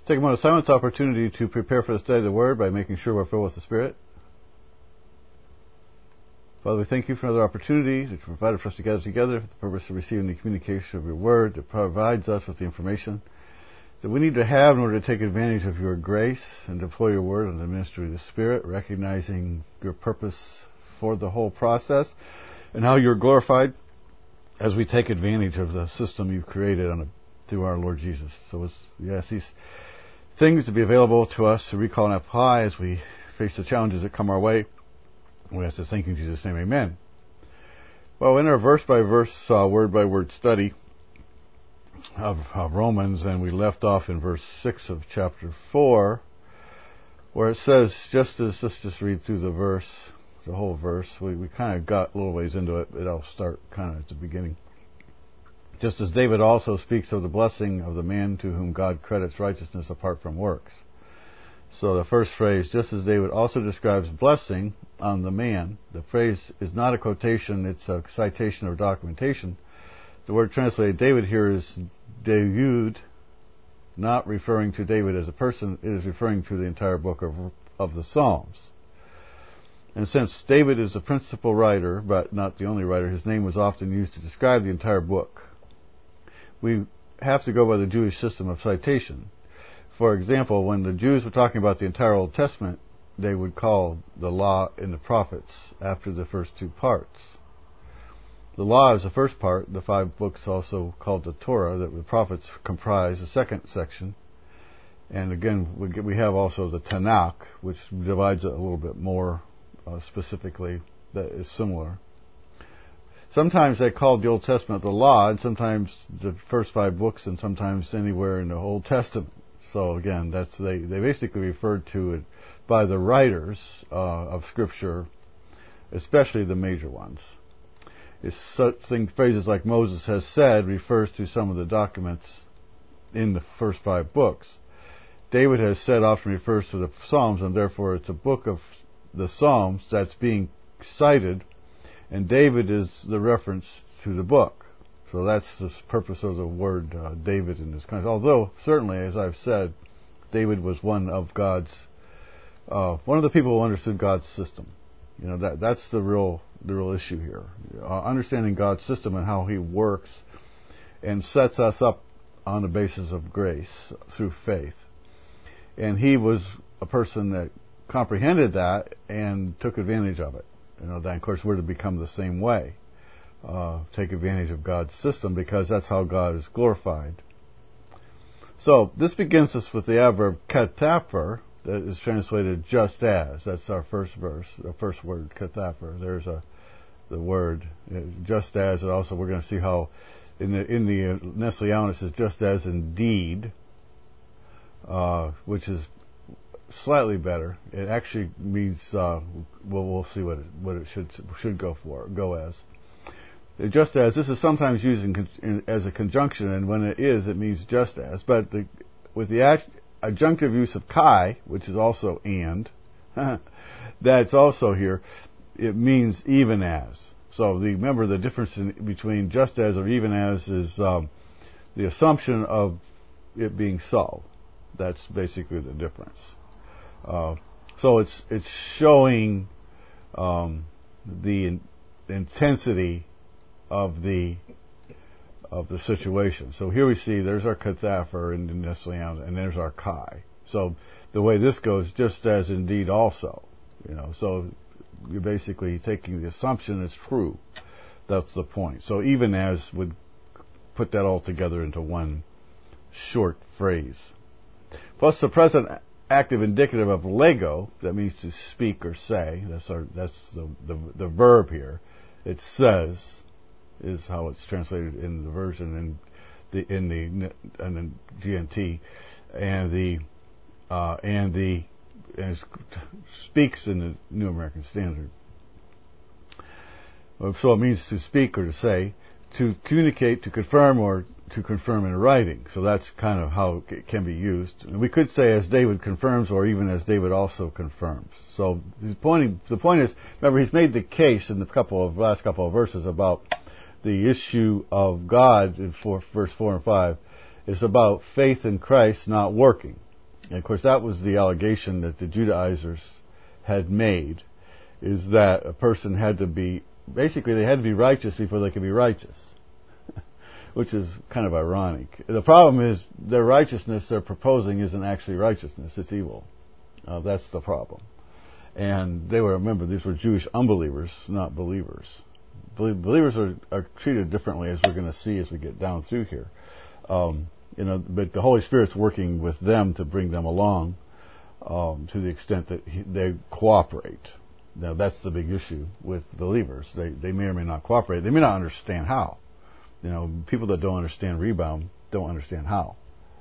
Take a moment of silence opportunity to prepare for the study of the Word by making sure we're filled with the Spirit. Father, we thank you for another opportunity that you provided for us to gather together for the purpose of receiving the communication of your Word that provides us with the information that we need to have in order to take advantage of your grace and deploy your Word in the ministry of the Spirit, recognizing your purpose for the whole process and how you're glorified as we take advantage of the system you've created through our Lord Jesus. So we ask these things to be available to us to recall and apply as we face the challenges that come our way. We ask this thank you in Jesus' name, amen. Well, in our verse-by-verse, word-by-word study of Romans, and we left off in verse 6 of chapter 4, where it says, let's just read through the verse, the whole verse. We kind of got a little ways into it, but I'll start kind of at the beginning. Just as David also speaks of the blessing of the man to whom God credits righteousness apart from works. So the first phrase, just as David also describes blessing on the man, the phrase is not a quotation, it's a citation or documentation. The word translated David here is David, not referring to David as a person, it is referring to the entire book of the Psalms. And since David is the principal writer, but not the only writer, his name was often used to describe the entire book. We have to go by the Jewish system of citation. For example, when the Jews were talking about the entire Old Testament, they would call the law and the prophets after the first two parts. The law is the first part, the 5 books also called the Torah, that the prophets comprise the second section. And again, we have also the Tanakh, which divides it a little bit more specifically, that is similar. Sometimes they called the Old Testament the law, and sometimes the first 5 books, and sometimes anywhere in the Old Testament. So again, they basically referred to it by the writers of Scripture, especially the major ones. Phrases like Moses has said refers to some of the documents in the first 5 books. David has said often refers to the Psalms, and therefore it's a book of the Psalms that's being cited, and David is the reference to the book. So that's the purpose of the word David in this context. Although, certainly, as I've said, David was one of the people who understood God's system. You know, that's the real issue here. Understanding God's system and how He works and sets us up on the basis of grace through faith. And he was a person that comprehended that and took advantage of it. You know, then of course we're to become the same way. Take advantage of God's system because that's how God is glorified. So this begins us with the adverb kathaper that is translated just as. That's our first verse, the first word, kathaper. There's the word just as, and also we're going to see how in the Nestle-Aland it says just as indeed, which is slightly better. It actually means we'll see what it should go as. Just as, this is sometimes used as a conjunction, and when it is, it means just as. But with the adjunctive use of kai, which is also and, that's also here, it means even as. So remember the difference between just as or even as is the assumption of it being so. That's basically the difference. So it's showing the intensity of the situation. So here we see there's our kathaper in the Nestle-Aland, and there's our kai. So the way this goes, just as indeed also, you know. So you're basically taking the assumption it's true. That's the point. So even as would put that all together into one short phrase. Plus the present active indicative of lego, that means to speak or say. That's the verb here. It says is how it's translated in the version in the GNT, and it speaks in the New American Standard. So it means to speak or to say, to communicate, to confirm, or to confirm in writing. So that's kind of how it can be used. And we could say as David confirms, or even as David also confirms. So the point is, remember, he's made the case in the last couple of verses about the issue of God in verse 4 and 5 is about faith in Christ not working. And of course, that was the allegation that the Judaizers had made, is that a person had to be, basically they had to be righteous before they could be righteous, which is kind of ironic. The problem is their righteousness they're proposing isn't actually righteousness, it's evil. That's the problem. And they were, remember, these were Jewish unbelievers, not believers. Believers are treated differently, as we're going to see as we get down through here. But the Holy Spirit's working with them to bring them along to the extent that they cooperate. Now, that's the big issue with believers. They may or may not cooperate. They may not understand how. People that don't understand rebound don't understand how.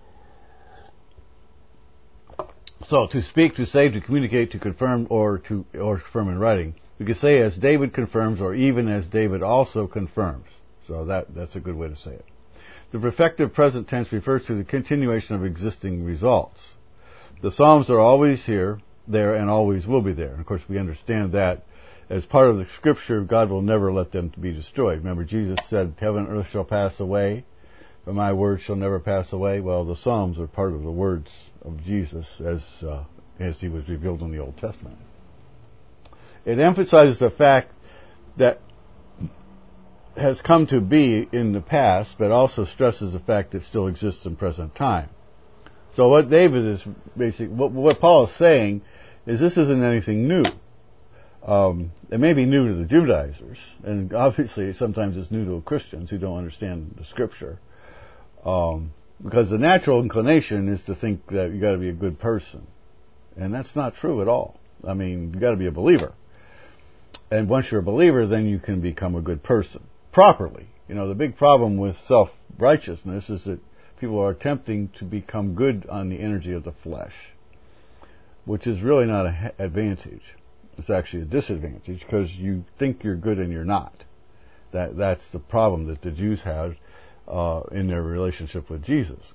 So, to speak, to say, to communicate, to confirm, or confirm in writing. We could say as David confirms, or even as David also confirms. So that's a good way to say it. The perfective present tense refers to the continuation of existing results. The Psalms are always here, there, and always will be there. And of course, we understand that as part of the Scripture, God will never let them be destroyed. Remember, Jesus said, "Heaven and earth shall pass away, but my words shall never pass away." Well, the Psalms are part of the words of Jesus as he was revealed in the Old Testament. It emphasizes the fact that has come to be in the past, but also stresses the fact that it still exists in present time. So what David is what Paul is saying is this isn't anything new. It may be new to the Judaizers, and obviously sometimes it's new to Christians who don't understand the Scripture, because the natural inclination is to think that you got to be a good person, and that's not true at all. I mean, you got to be a believer, and once you're a believer, then you can become a good person properly. The big problem with self-righteousness is that people are attempting to become good on the energy of the flesh, which is really not an advantage. It's actually a disadvantage because you think you're good and you're not. That's the problem that the Jews had in their relationship with Jesus.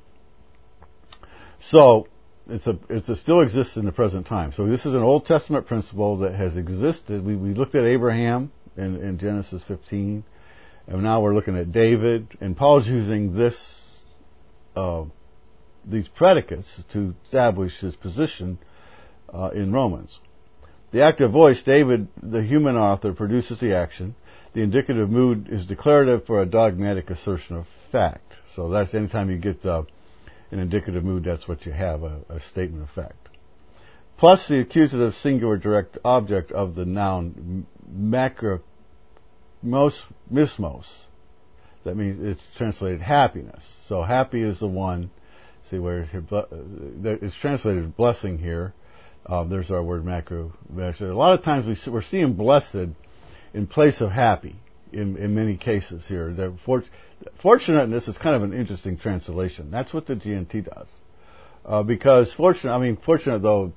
So it still exists in the present time. So this is an Old Testament principle that has existed. We looked at Abraham in Genesis 15, and now we're looking at David, and Paul's using these predicates to establish his position in Romans. The active voice, David, the human author, produces the action. The indicative mood is declarative for a dogmatic assertion of fact. So that's anytime you get an indicative mood, that's what you have, a statement of fact. Plus the accusative singular direct object of the noun mismos. That means it's translated happiness. So happy is the one, see where it's translated blessing here. There's our word macro. A lot of times we're seeing blessed in place of happy in many cases here. Fortunateness is kind of an interesting translation. That's what the GNT does. Because fortunate though,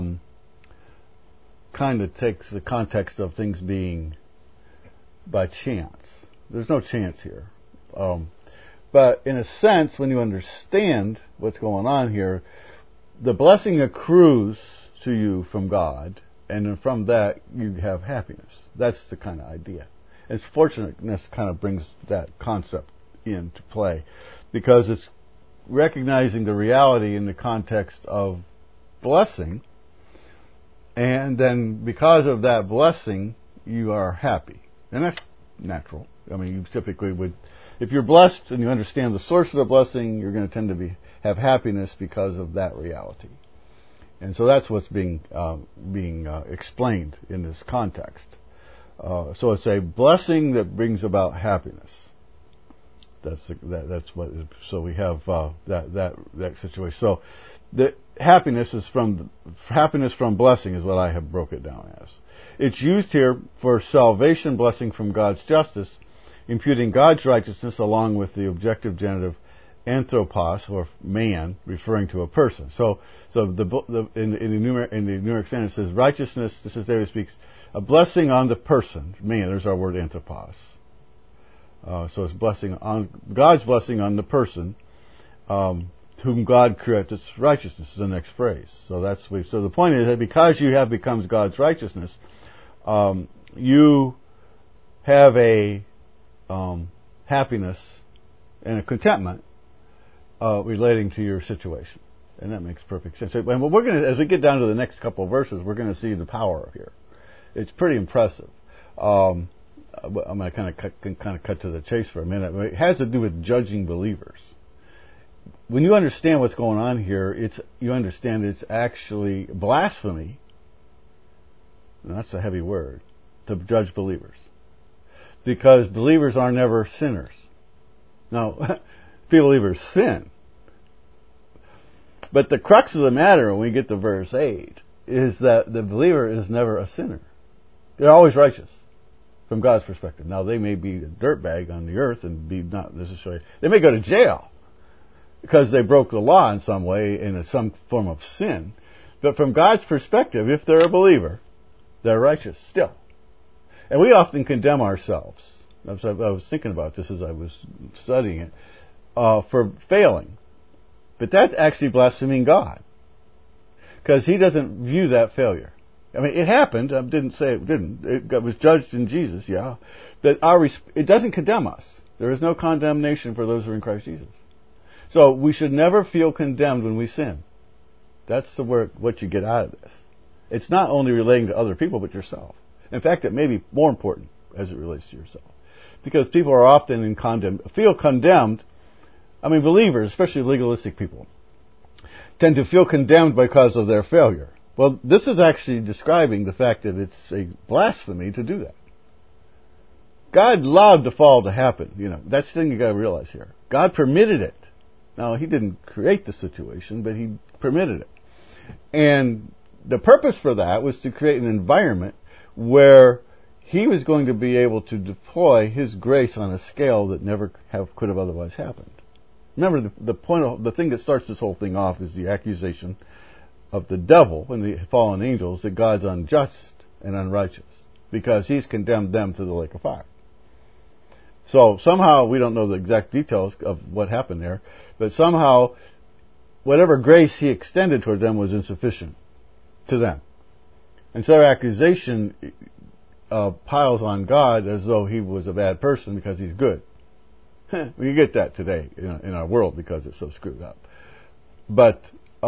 kind of takes the context of things being by chance. There's no chance here. But in a sense, when you understand what's going on here, the blessing accrues to you from God, and then from that you have happiness. That's the kind of idea. And fortunateness kind of brings that concept into play, because it's recognizing the reality in the context of blessing, and then because of that blessing, you are happy. And that's natural. I mean, you typically would, if you're blessed and you understand the source of the blessing, you're going to tend to have happiness because of that reality. And so that's what's being explained in this context. So it's a blessing that brings about happiness. That's what. So we have that situation. So the happiness from blessing is what I have broke it down as. It's used here for salvation, blessing from God's justice, imputing God's righteousness along with the objective genitive anthropos, or man, referring to a person. So in the numeric standard it says righteousness. This is David speaks, a blessing on the person, man. There's our word anthropos. So it's God's blessing on the person, whom God credits righteousness. Is the next phrase. So the point is that because you have become God's righteousness, you have a happiness and a contentment relating to your situation. And that makes perfect sense. And we're going to, as we get down to the next couple of verses, we're going to see the power here. It's pretty impressive. I'm going to kind of cut to the chase for a minute. It has to do with judging believers. When you understand what's going on here, you understand it's actually blasphemy. And that's a heavy word, to judge believers. Because believers are never sinners. Now, believers sin. But the crux of the matter when we get to verse 8 is that the believer is never a sinner. They're always righteous from God's perspective. Now, they may be a dirtbag on the earth and be not necessarily... They may go to jail because they broke the law in some way in some form of sin. But from God's perspective, if they're a believer, they're righteous still. And we often condemn ourselves. I was thinking about this as I was studying it, for failing. But that's actually blaspheming God. Because He doesn't view that failure. I mean, it happened. I didn't say it didn't. It was judged in Jesus, yeah. But it doesn't condemn us. There is no condemnation for those who are in Christ Jesus. So we should never feel condemned when we sin. That's what you get out of this. It's not only relating to other people, but yourself. In fact, it may be more important as it relates to yourself. Because people are often feel condemned. I mean, believers, especially legalistic people, tend to feel condemned because of their failure. Well, this is actually describing the fact that it's a blasphemy to do that. God allowed the fall to happen. You know, that's the thing you got to realize here. God permitted it. Now, He didn't create the situation, but He permitted it. And the purpose for that was to create an environment where He was going to be able to deploy His grace on a scale that never could have otherwise happened. Remember, the thing that starts this whole thing off is the accusation of the devil and the fallen angels that God's unjust and unrighteous because He's condemned them to the lake of fire. So somehow, we don't know the exact details of what happened there, but somehow whatever grace He extended toward them was insufficient to them. And so their accusation piles on God as though He was a bad person because He's good. We get that today in our world because it's so screwed up. But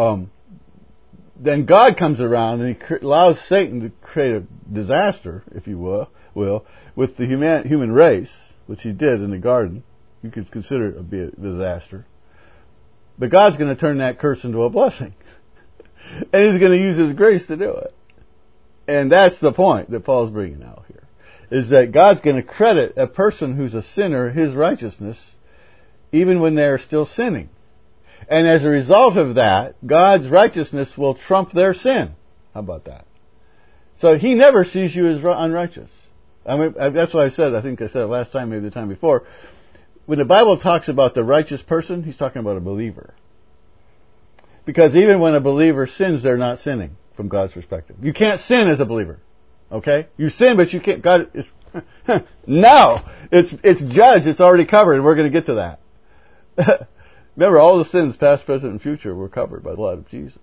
then God comes around and He allows Satan to create a disaster, if you will, with the human race, which He did in the garden. You could consider it to be a disaster. But God's going to turn that curse into a blessing. And He's going to use His grace to do it. And that's the point that Paul's bringing out here. Is that God's going to credit a person who's a sinner His righteousness even when they're still sinning. And as a result of that, God's righteousness will trump their sin. How about that? So He never sees you as unrighteous. I mean, that's what I think I said it last time, maybe the time before. When the Bible talks about the righteous person, He's talking about a believer. Because even when a believer sins, they're not sinning from God's perspective. You can't sin as a believer. Okay? You sin, but you can't. God is no! It's judged. It's already covered. We're going to get to that. Remember, all the sins, past, present, and future, were covered by the blood of Jesus.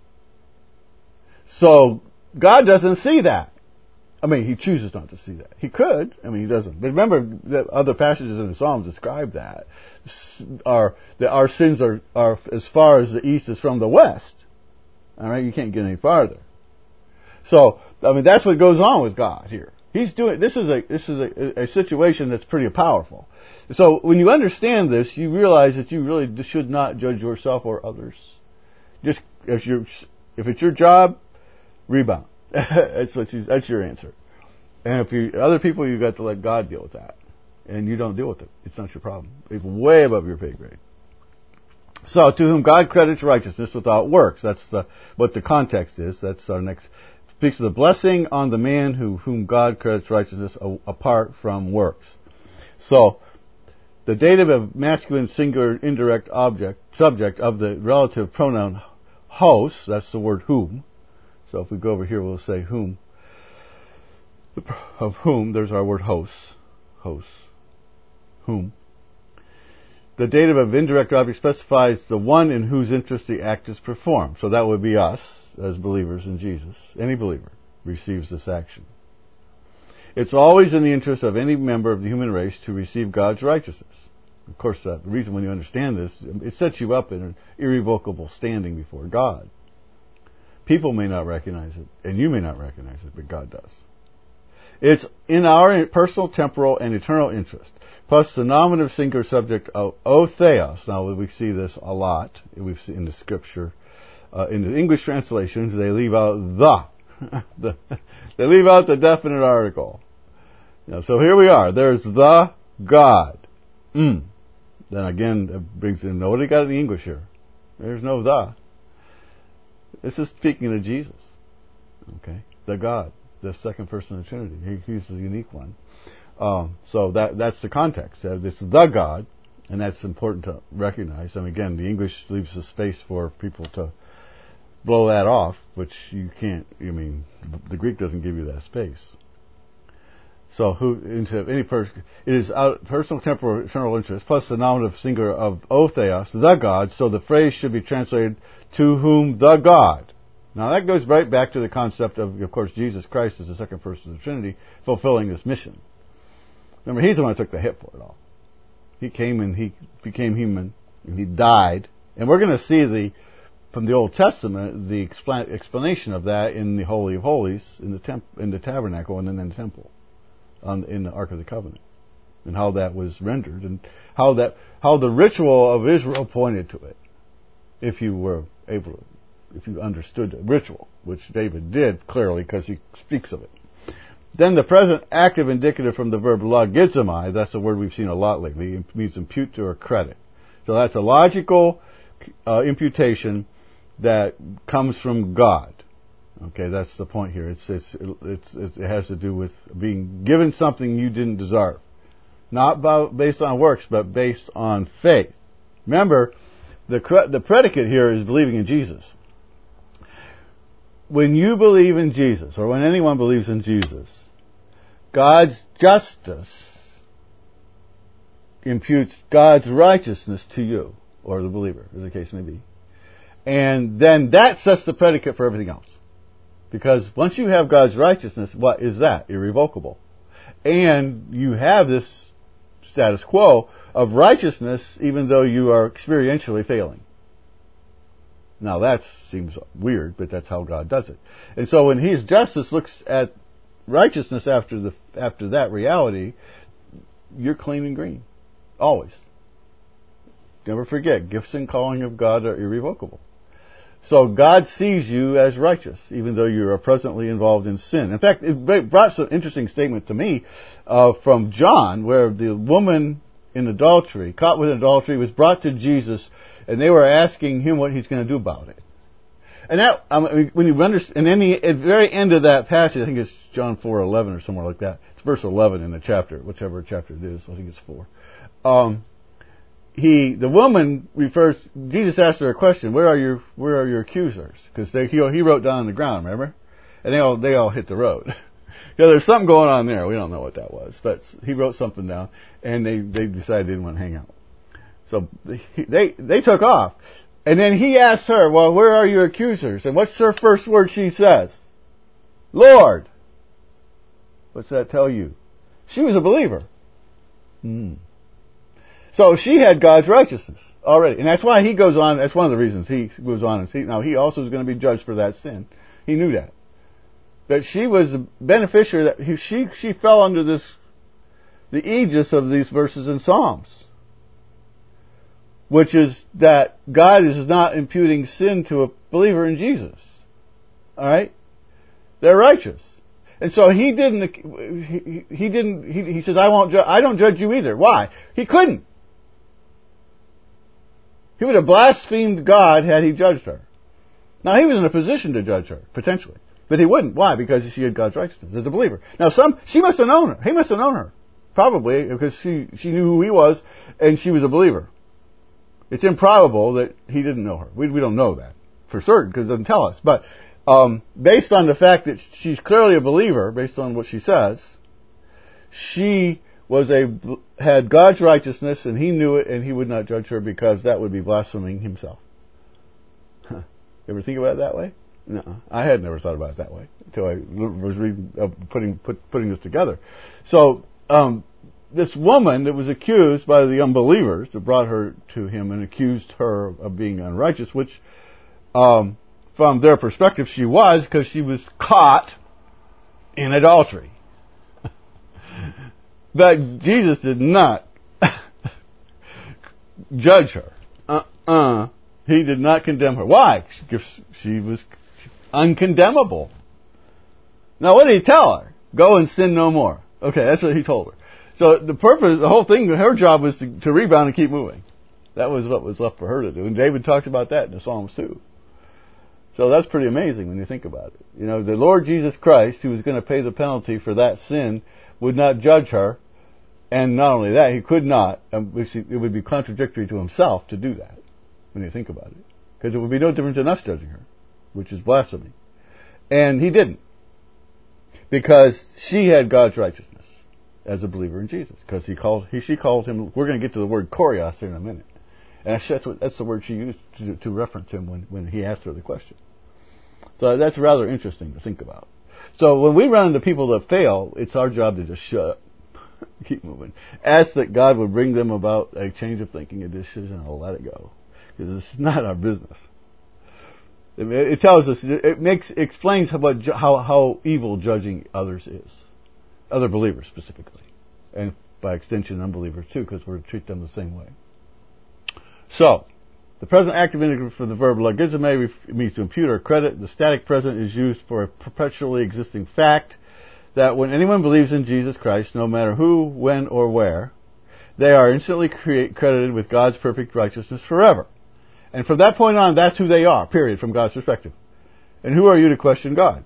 So, God doesn't see that. I mean, He chooses not to see that. He could. I mean, He doesn't. But remember, that other passages in the Psalms describe that. That our sins are as far as the east is from the west. All right? You can't get any farther. So, I mean, that's what goes on with God here. He's doing, this is a situation that's pretty powerful. So when you understand this, you realize that you really should not judge yourself or others. Just, if it's your job, rebound. That's your answer. And if other people, you've got to let God deal with that. And you don't deal with it. It's not your problem. It's way above your pay grade. So, to whom God credits righteousness without works. That's what the context is. That's our next. Speaks of the blessing on the man whom God credits righteousness apart from works. So, the dative of masculine singular indirect subject of the relative pronoun hos, that's the word whom. So if we go over here, we'll say whom. Of whom, there's our word hos. Whom. The dative of indirect object specifies the one in whose interest the act is performed. So that would be us, as believers in Jesus. Any believer receives this action. It's always in the interest of any member of the human race to receive God's righteousness. Of course, the reason when you understand this, it sets you up in an irrevocable standing before God. People may not recognize it, and you may not recognize it, but God does. It's in our personal, temporal, and eternal interest. Plus the nominative singular subject of o theos. Now we see this a lot. We've seen in the scripture. In the English translations, they leave out they leave out the definite article. So here we are. There's the God. Then again, it brings in, what do you got in the English here? There's no the. This is speaking of Jesus. Okay? The God. The second person of the Trinity. He's the unique one. So that's the context. It's the God, and that's important to recognize. And again, the English leaves a space for people to blow that off, which you can't. The Greek doesn't give you that space. So it is personal, temporal, eternal interest, plus the nominative singular of o theos, the God. So the phrase should be translated to whom the God. Now that goes right back to the concept of course, Jesus Christ is the second person of the Trinity, fulfilling this mission. Remember, he's the one who took the hit for it all. He came and he became human, and he died. And we're going to see from the Old Testament the explanation of that in the Holy of Holies, in the tabernacle, and then in the temple, in the Ark of the Covenant, and how that was rendered, and how the ritual of Israel pointed to it. If you understood the ritual, which David did clearly because he speaks of it. Then the present active indicative from the verb logizomai, that's a word we've seen a lot lately, it means impute to or credit. So that's a logical imputation that comes from God. Okay, that's the point here. It has to do with being given something you didn't deserve. Not based on works, but based on faith. Remember, the predicate here is believing in Jesus. When you believe in Jesus, or when anyone believes in Jesus, God's justice imputes God's righteousness to you, or the believer, as the case may be. And then that sets the predicate for everything else. Because once you have God's righteousness, what is that? Irrevocable. And you have this status quo of righteousness even though you are experientially failing. Now that seems weird, but that's how God does it. And so when His justice looks at righteousness after that reality, you're clean and green. Always. Never forget, gifts and calling of God are irrevocable. So God sees you as righteous, even though you are presently involved in sin. In fact, it brought some interesting statement to me from John, where the woman in adultery, caught with adultery, was brought to Jesus, and they were asking Him what He's going to do about it. And that, when you understand, and then at the very end of that passage, I think it's John 4:11 or somewhere like that. It's verse 11 in the chapter, whichever chapter it is. I think it's 4. The woman refers. Jesus asked her a question. Where are your accusers? Because he wrote down on the ground. Remember, and they all hit the road. There's something going on there. We don't know what that was, but he wrote something down, and they decided they didn't want to hang out. So they took off. And then he asked her, well, where are your accusers? And what's her first word she says? Lord. What's that tell you? She was a believer. So she had God's righteousness already. And that's why he goes on, that's one of the reasons he goes on and now he also is going to be judged for that sin. He knew that. But she was a beneficiary, that she fell under the aegis of these verses in Psalms, which is that God is not imputing sin to a believer in Jesus. Alright? They're righteous. And so he says, I don't judge you either. Why? He couldn't. He would have blasphemed God had he judged her. Now he was in a position to judge her, potentially. But he wouldn't. Why? Because she had God's righteousness as a believer. Now she must have known her. He must have known her. Probably, because she knew who he was, and she was a believer. It's improbable that he didn't know her. We don't know that for certain because it doesn't tell us. But based on the fact that she's clearly a believer, based on what she says, she had God's righteousness, and he knew it, and he would not judge her because that would be blaspheming himself. Huh. You ever think about it that way? No, I had never thought about it that way until I was reading, putting this together. So this woman that was accused by the unbelievers that brought her to him and accused her of being unrighteous, which from their perspective she was, because she was caught in adultery. But Jesus did not judge her. He did not condemn her. Why? She was uncondemnable. Now what did he tell her? Go and sin no more. Okay, that's what he told her. So the whole thing, her job was to rebound and keep moving. That was what was left for her to do. And David talked about that in the Psalms too. So that's pretty amazing when you think about it. You know, the Lord Jesus Christ, who was going to pay the penalty for that sin, would not judge her. And not only that, he could not, it would be contradictory to himself to do that, when you think about it. Because it would be no different than us judging her, which is blasphemy. And he didn't. Because she had God's righteousness as a believer in Jesus. Because she called him, we're going to get to the word Kurios here in a minute. And that's the word she used to reference him when he asked her the question. So that's rather interesting to think about. So when we run into people that fail, it's our job to just shut up. Keep moving. Ask that God would bring them about a change of thinking, a decision, and let it go. Because it's not our business. It tells us, explains how evil judging others is. Other believers specifically. And by extension, unbelievers too, because we're to treat them the same way. So, the present active indicative for the verb logizomai means to impute or credit. The static present is used for a perpetually existing fact that when anyone believes in Jesus Christ, no matter who, when, or where, they are instantly credited with God's perfect righteousness forever. And from that point on, that's who they are, period, from God's perspective. And who are you to question God?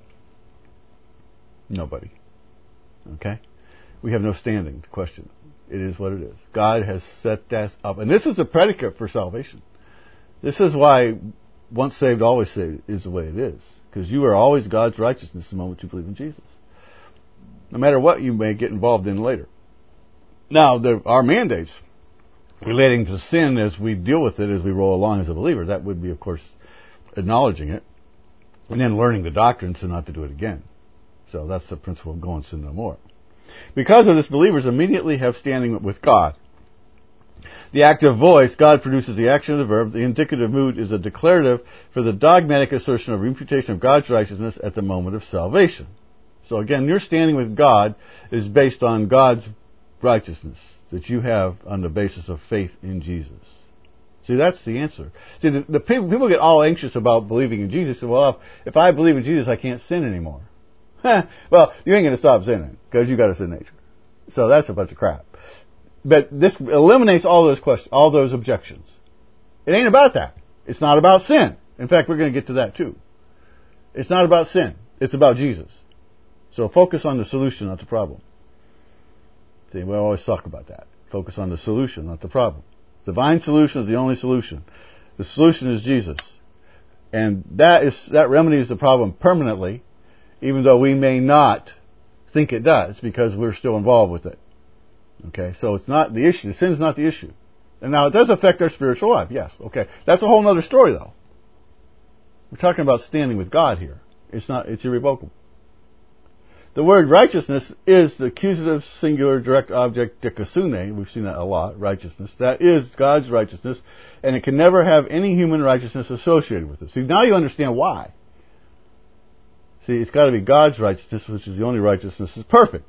Nobody. Okay? We have no standing to question it. It is what it is. God has set that up. And this is a predicate for salvation. This is why once saved, always saved is the way it is. Because you are always God's righteousness the moment you believe in Jesus. No matter what you may get involved in later. Now, there are mandates relating to sin as we deal with it, as we roll along as a believer. That would be, of course, acknowledging it. And then learning the doctrine so not to do it again. So that's the principle of go and sin no more. Because of this, believers immediately have standing with God. The active voice, God produces the action of the verb. The indicative mood is a declarative for the dogmatic assertion of imputation of God's righteousness at the moment of salvation. So again, your standing with God is based on God's righteousness that you have on the basis of faith in Jesus. See, that's the answer. See, the people get all anxious about believing in Jesus. Well, if I believe in Jesus, I can't sin anymore. Well, you ain't going to stop sinning because you got a sin nature. So that's a bunch of crap. But this eliminates all those questions, all those objections. It ain't about that. It's not about sin. In fact, we're going to get to that too. It's not about sin. It's about Jesus. So focus on the solution, not the problem. See, we always talk about that. Focus on the solution, not the problem. Divine solution is the only solution. The solution is Jesus. And that remedies the problem permanently, even though we may not think it does, because we're still involved with it. Okay, so it's not the issue. Sin's not the issue. And now it does affect our spiritual life, yes. Okay, that's a whole other story though. We're talking about standing with God here. It's irrevocable. The word righteousness is the accusative singular direct object dikasune. We've seen that a lot, righteousness. That is God's righteousness, and it can never have any human righteousness associated with it. See, now you understand why. See, it's got to be God's righteousness, which is the only righteousness that's perfect.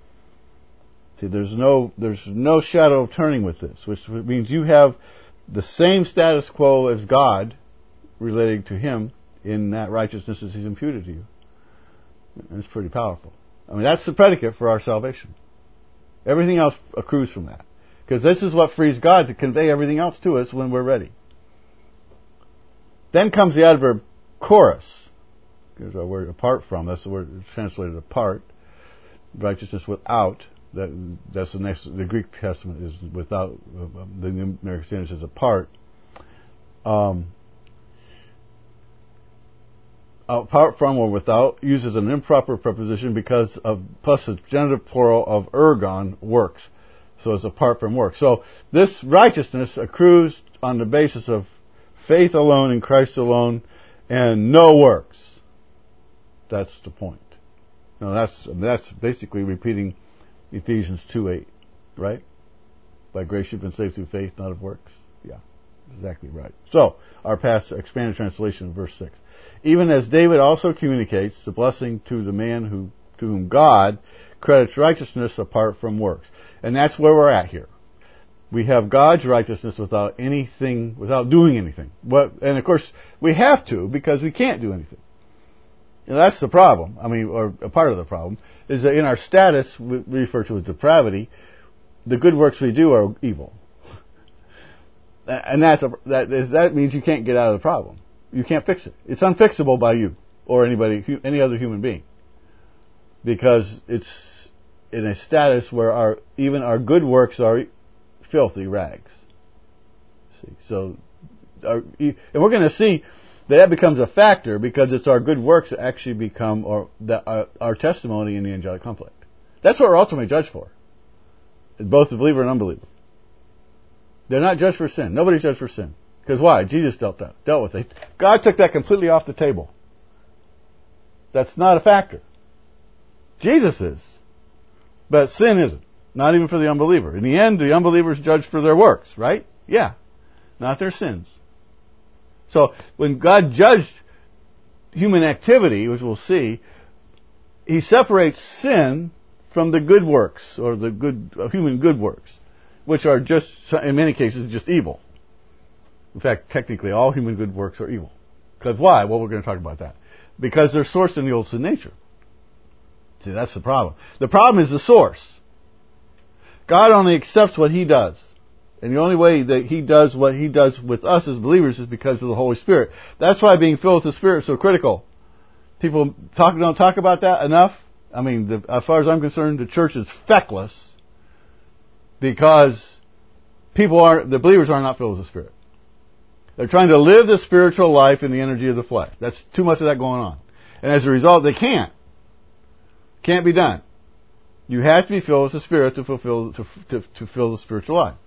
See, there's no shadow of turning with this, which means you have the same status quo as God relating to Him in that righteousness as He's imputed to you. And it's pretty powerful. I mean, that's the predicate for our salvation. Everything else accrues from that. Because this is what frees God to convey everything else to us when we're ready. Then comes the adverb chorus. There's our word apart from. That's the word translated apart. Righteousness without. That's the next. The Greek Testament is without. The New American Standard says apart. Apart from or without uses an improper preposition because of plus the genitive plural of ergon, works. So it's apart from work. So this righteousness accrues on the basis of faith alone in Christ alone and no works. That's the point. Now that's basically repeating Ephesians 2:8. right? By grace you've been saved through faith, not of works. Yeah, exactly right. So, our past expanded translation, verse 6. Even as David also communicates the blessing to the man to whom God credits righteousness apart from works. And that's where we're at here. We have God's righteousness without doing anything. And of course, we have to because we can't do anything. And that's the problem. Or a part of the problem is that in our status, we refer to as depravity, the good works we do are evil. And that means you can't get out of the problem. You can't fix it. It's unfixable by you or any other human being. Because it's in a status where even our good works are filthy rags. See, so, and we're going to see that becomes a factor because it's our good works that actually become our testimony in the angelic conflict. That's what we're ultimately judged for. Both the believer and unbeliever. They're not judged for sin. Nobody's judged for sin. Because why? Jesus dealt with it. God took that completely off the table. That's not a factor. Jesus is. But sin isn't. Not even for the unbeliever. In the end, the unbeliever is judged for their works, right? Yeah. Not their sins. So, when God judged human activity, which we'll see, He separates sin from the good works, or the human good works, which are just, in many cases, just evil. In fact, technically, all human good works are evil. Because why? Well, we're going to talk about that. Because they're sourced in the old sin nature. See, that's the problem. The problem is the source. God only accepts what He does. And the only way that He does what He does with us as believers is because of the Holy Spirit. That's why being filled with the Spirit is so critical. People don't talk about that enough. As far as I'm concerned, the church is feckless because the believers are not filled with the Spirit. They're trying to live the spiritual life in the energy of the flesh. That's too much of that going on. And as a result, they can't. Can't be done. You have to be filled with the Spirit to fulfill the spiritual life.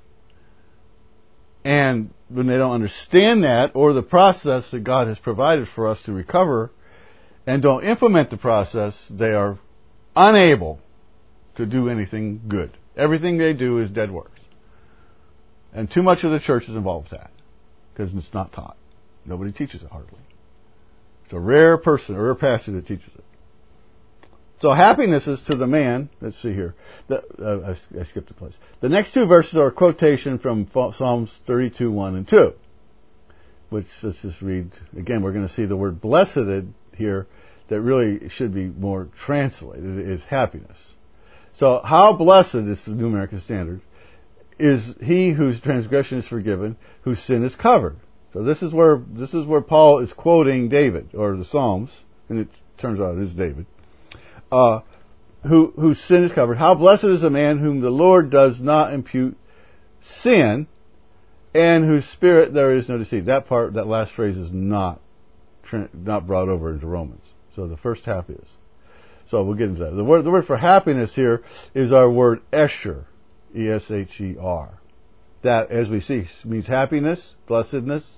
And when they don't understand that, or the process that God has provided for us to recover, and don't implement the process, they are unable to do anything good. Everything they do is dead works. And too much of the church is involved with that, because it's not taught. Nobody teaches it hardly. It's a rare pastor that teaches it. So happiness is to the man. Let's see here. I skipped a place. The next two verses are a quotation from Psalms 32, 1 and 2. Which, let's just read. Again, we're going to see the word blessed here that really should be more translated is happiness. So, how blessed is the New American Standard is he whose transgression is forgiven, whose sin is covered. So this is where Paul is quoting David, or the Psalms, and it turns out it is David. Whose sin is covered. How blessed is a man whom the Lord does not impute sin, and whose spirit there is no deceit. That last phrase is not brought over into Romans. So the first half is. So we'll get into that. The word for happiness here is our word esher, E-S-H-E-R. That, as we see, means happiness, blessedness,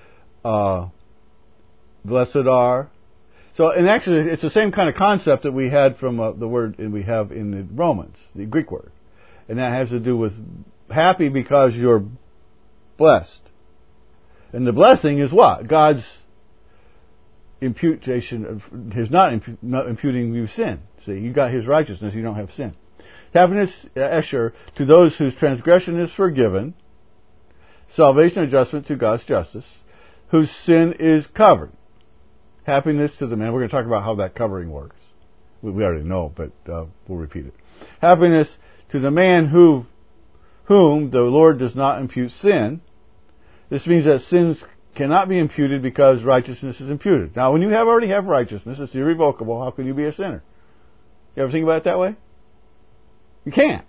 blessed are. So, and actually, it's the same kind of concept that we had from the word we have in the Romans, the Greek word. And that has to do with happy because you're blessed. And the blessing is what? God's imputation of His not imputing you sin. See, you got His righteousness, you don't have sin. Happiness, esher, to those whose transgression is forgiven, salvation and adjustment to God's justice, whose sin is covered. Happiness to the man. We're going to talk about how that covering works. We already know, but we'll repeat it. Happiness to the man whom the Lord does not impute sin. This means that sins cannot be imputed because righteousness is imputed. Now, when you already have righteousness, it's irrevocable. How can you be a sinner? You ever think about it that way? You can't.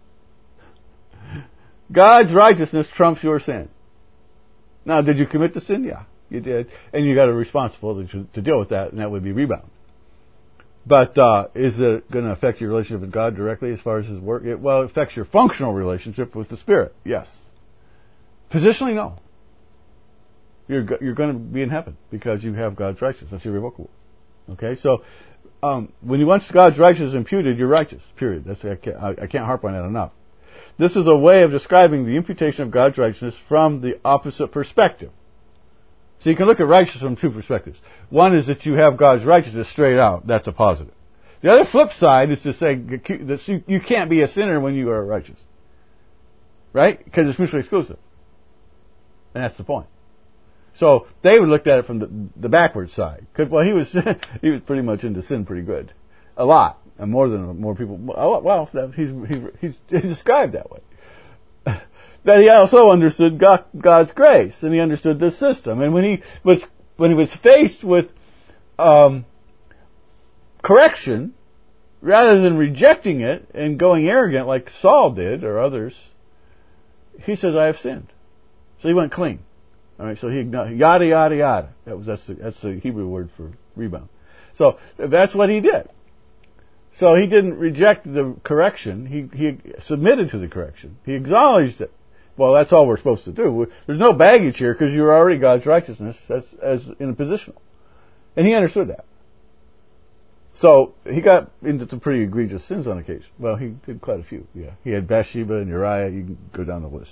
God's righteousness trumps your sin. Now, did you commit the sin? Yeah, you did. And you got a responsibility to deal with that, and that would be rebound. But is it going to affect your relationship with God directly as far as His work? It affects your functional relationship with the Spirit, yes. Positionally, no. You're going to be in heaven because you have God's righteousness. That's irrevocable. Okay, so once God's righteousness is imputed, you're righteous. Period. I can't harp on that enough. This is a way of describing the imputation of God's righteousness from the opposite perspective. So you can look at righteousness from two perspectives. One is that you have God's righteousness straight out. That's a positive. The other flip side is to say that you can't be a sinner when you are righteous. Right? Because it's mutually exclusive. And that's the point. So David looked at it from the backward side. Well, he was pretty much into sin pretty good. A lot. And more people. Well, he's described that way. That he also understood God's grace, and he understood the system. And when he was faced with correction, rather than rejecting it and going arrogant like Saul did or others, he says, "I have sinned." So he went clean. All right. So he yada yada yada. That's the Hebrew word for rebound. So that's what he did. So he didn't reject the correction. He submitted to the correction. He acknowledged it. Well, that's all we're supposed to do. There's no baggage here because you're already God's righteousness as in a positional. And he understood that. So he got into some pretty egregious sins on occasion. Well, he did quite a few. Yeah, he had Bathsheba and Uriah. You can go down the list.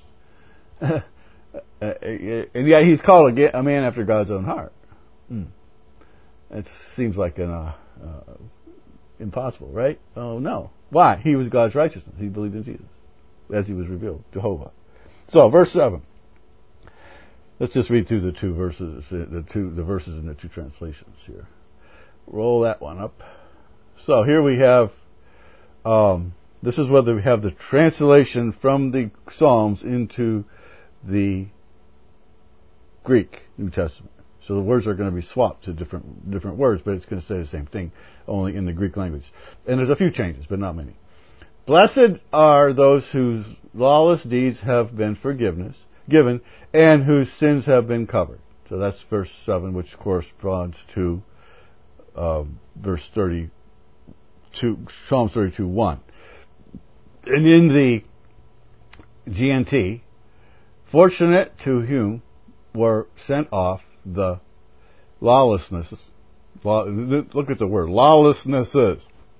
And yet he's called a man after God's own heart. It seems like impossible, right? Oh no. Why? He was God's righteousness. He believed in Jesus as he was revealed, Jehovah. So, verse 7. Let's just read through the verses in the two translations here. Roll that one up. So here we have, this is whether we have the translation from the Psalms into the Greek New Testament. So the words are going to be swapped to different words, but it's going to say the same thing, only in the Greek language. And there's a few changes, but not many. Blessed are those whose lawless deeds have been given, and whose sins have been covered. So that's verse 7, which corresponds to verse 32, Psalm 32:1. And in the GNT, fortunate to whom were sent off the lawlessnesses. Look at the word, lawlessnesses.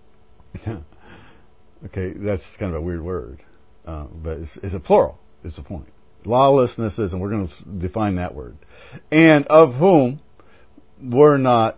Okay, that's kind of a weird word, but it's a plural. Is the point? Lawlessnesses, and we're going to define that word. And of whom were not,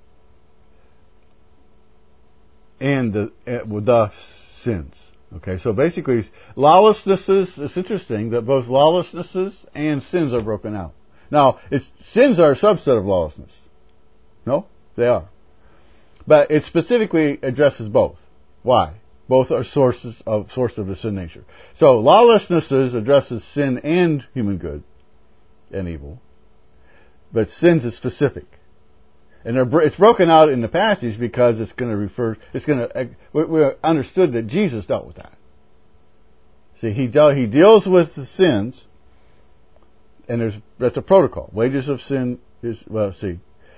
and the sins. Okay, so basically, lawlessnesses. It's interesting that both lawlessnesses and sins are broken out. Now, sins are a subset of lawlessness. No, they are, but it specifically addresses both. Why? Both are source of the sin nature. So lawlessnesses addresses sin and human good and evil, but sins is specific, and it's broken out in the passage because it's going to refer. We understood that Jesus dealt with that. See, he deals with the sins, and that's a protocol. Wages of sin is sin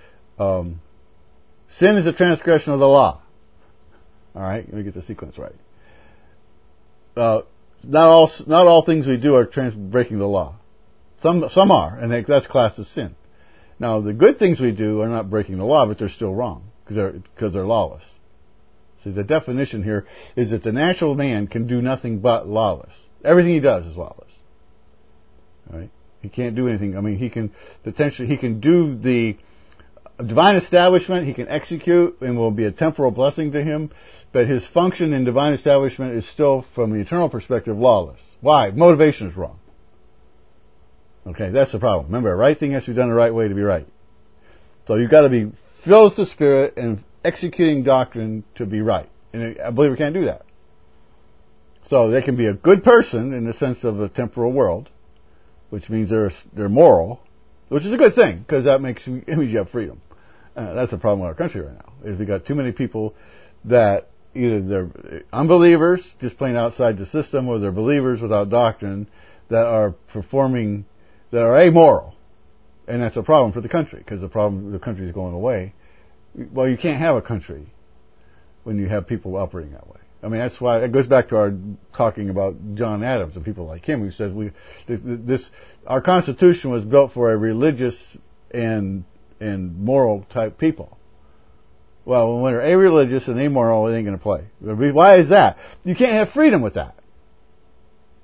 is a transgression of the law. All right, let me get the sequence right. Not all things we do are breaking the law. Some are, and that's classed as sin. Now, the good things we do are not breaking the law, but they're still wrong because they're lawless. See, the definition here is that the natural man can do nothing but lawless. Everything he does is lawless. All right, he can't do anything. I mean, he can do the divine establishment, he can execute and will be a temporal blessing to him, but his function in divine establishment is still, from the eternal perspective, lawless. Why? Motivation is wrong. Okay, that's the problem. Remember, a right thing has to be done the right way to be right. So you've got to be filled with the Spirit and executing doctrine to be right. And a believer can't do that. So they can be a good person in the sense of a temporal world, which means they're moral, which is a good thing, because that means you have freedom. That's the problem with our country right now, is we got too many people that either they're unbelievers, just plain outside the system, or they're believers without doctrine that are amoral. And that's a problem for the country, because the country is going away. Well, you can't have a country when you have people operating that way. I mean, that's why it goes back to our talking about John Adams and people like him who said our Constitution was built for a religious and moral type people. Well, when they're irreligious and amoral, it ain't going to play. Why is that? You can't have freedom with that.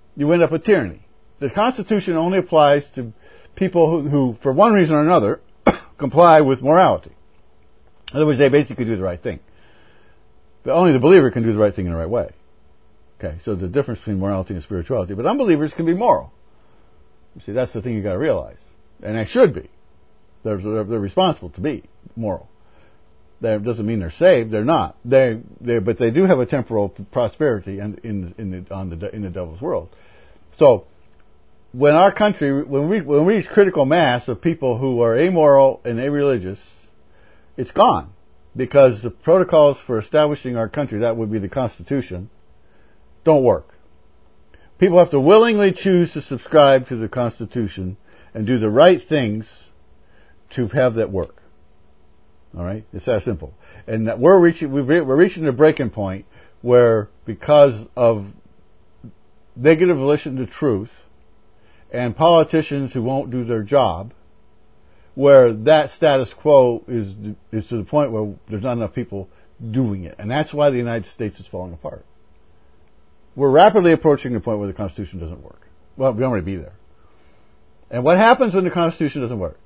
you end up with tyranny. The Constitution only applies to people who for one reason or another, comply with morality. In other words, they basically do the right thing. But only the believer can do the right thing in the right way. Okay, so the difference between morality and spirituality. But unbelievers can be moral. You see, that's the thing you got to realize, and they should be. They're responsible to be moral. That doesn't mean they're saved. They're not. But they do have a temporal prosperity in the devil's world. So when our country, when we reach critical mass of people who are amoral and irreligious, it's gone, because the protocols for establishing our country, that would be the Constitution, don't work. People have to willingly choose to subscribe to the Constitution and do the right things to have that work. All right, it's that simple. And we're reaching a breaking point where, because of negative relation to truth and politicians who won't do their job, where that status quo is to the point where there's not enough people doing it, and that's why the United States is falling apart. We're rapidly approaching the point where the Constitution doesn't work. Well, we already be there. And what happens when the Constitution doesn't work?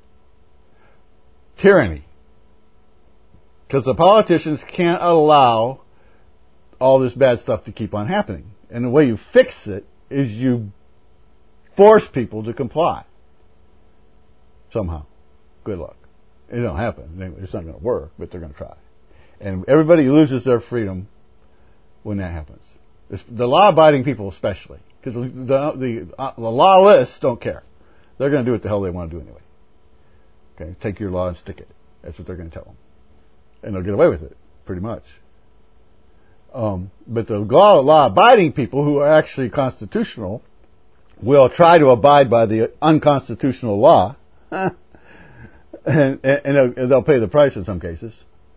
Tyranny. Because the politicians can't allow all this bad stuff to keep on happening. And the way you fix it is you force people to comply. Somehow. Good luck. It don't happen. It's not going to work, but they're going to try. And everybody loses their freedom when that happens. The law-abiding people especially. Because the lawless don't care. They're going to do what the hell they want to do anyway. Okay, take your law and stick it. That's what they're going to tell them. And they'll get away with it, pretty much. But the law-abiding people who are actually constitutional will try to abide by the unconstitutional law, and they'll pay the price in some cases.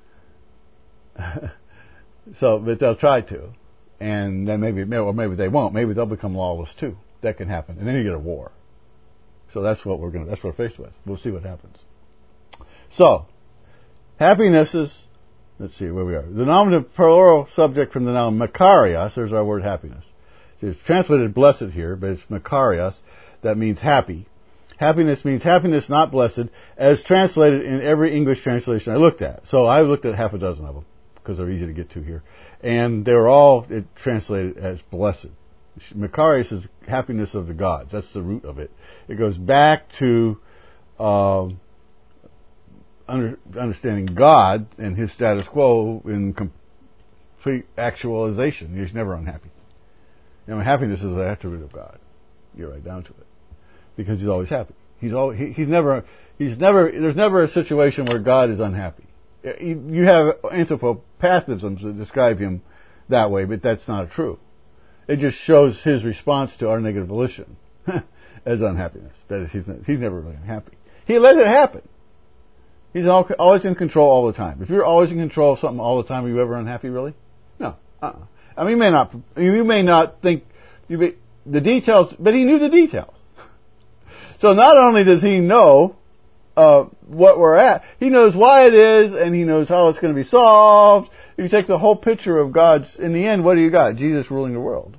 But they'll try to, and then maybe they won't. Maybe they'll become lawless too. That can happen, and then you get a war. So that's what we're faced with. We'll see what happens. So, happiness is, let's see where we are. The nominative plural subject from the noun makarios, there's our word happiness. It's translated blessed here, but it's makarios, that means happy. Happiness means happiness, not blessed, as translated in every English translation I looked at. So I looked at half a dozen of them, because they're easy to get to here. And they were all translated as blessed. Makarios is happiness of the gods. That's the root of it. It goes back to understanding God and His status quo in complete actualization. He's never unhappy. Happiness is an attribute of God. Get right down to it, because He's always happy. There's never a situation where God is unhappy. You have anthropopathisms that describe Him that way, but that's not true. It just shows His response to our negative volition as unhappiness. That He's never really unhappy. He let it happen. He's always in control all the time. If you're always in control of something all the time, are you ever unhappy, really? No. I mean, you may not think the details, but He knew the details. So not only does He know what we're at, He knows why it is, and He knows how it's going to be solved. If you take the whole picture of God's, in the end, what do you got? Jesus ruling the world.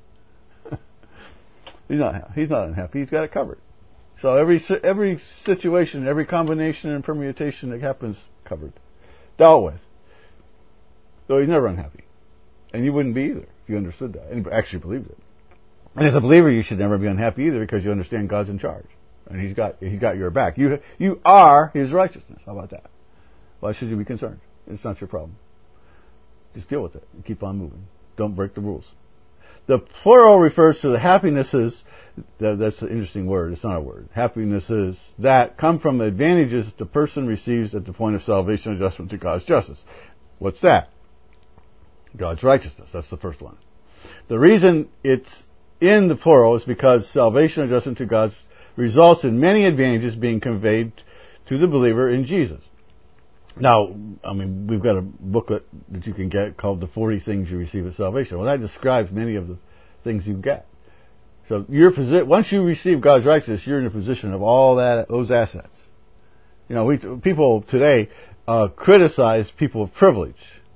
He's not unhappy. He's got it covered. So every situation, every combination and permutation that happens, covered, dealt with. So He's never unhappy, and you wouldn't be either if you understood that and actually believed it. And as a believer, you should never be unhappy either, because you understand God's in charge, and He's got your back. You are His righteousness. How about that? Why should you be concerned? It's not your problem. Just deal with it and keep on moving. Don't break the rules. The plural refers to the happinesses. That's an interesting word. It's not a word. Happinesses that come from the advantages the person receives at the point of salvation adjustment to God's justice. What's that? God's righteousness. That's the first one. The reason it's in the plural is because salvation adjustment to God results in many advantages being conveyed to the believer in Jesus. Now, I mean, we've got a booklet that you can get called The 40 Things You Receive at Salvation. Well, that describes many of the things you get. So once you receive God's righteousness, you're in a position of all those assets. People today criticize people of privilege.